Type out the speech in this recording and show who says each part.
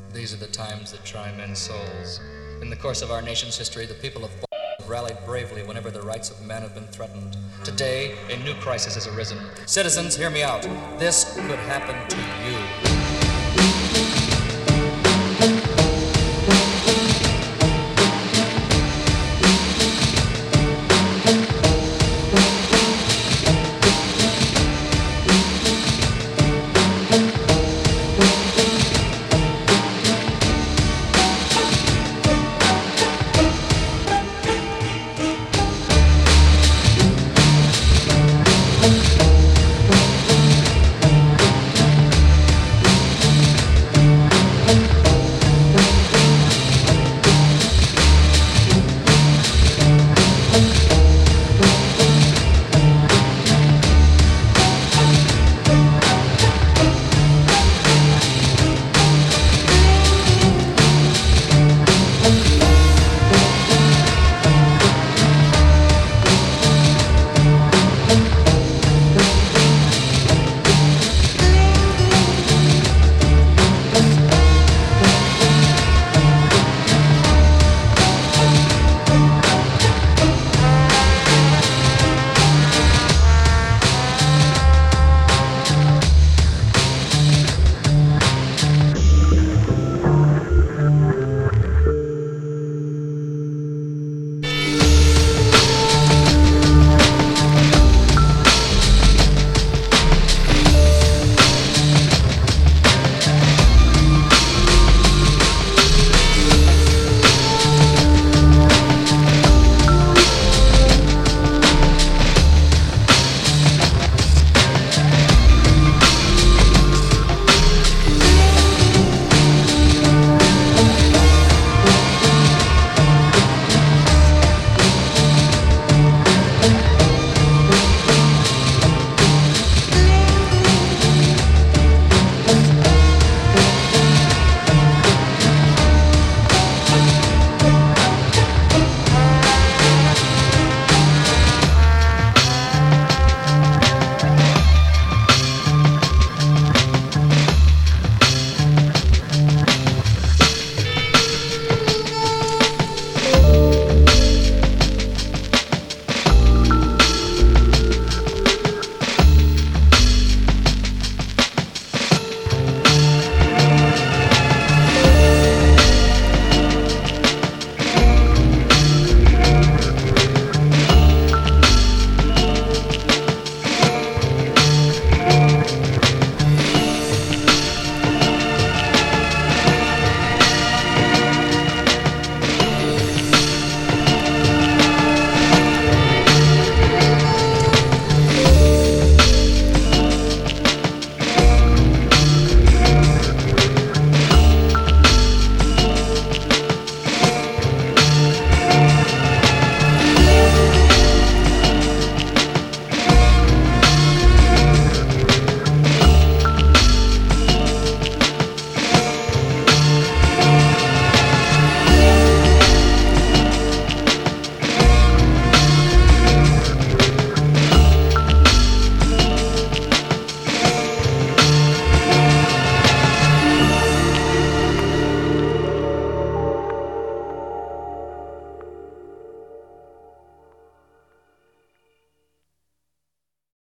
Speaker 1: These are the times that try men's souls. In the course of our nation's history, the people of have rallied bravely whenever the rights of man have been threatened. Today, a new crisis has arisen. Citizens, hear me out. This could happen to you.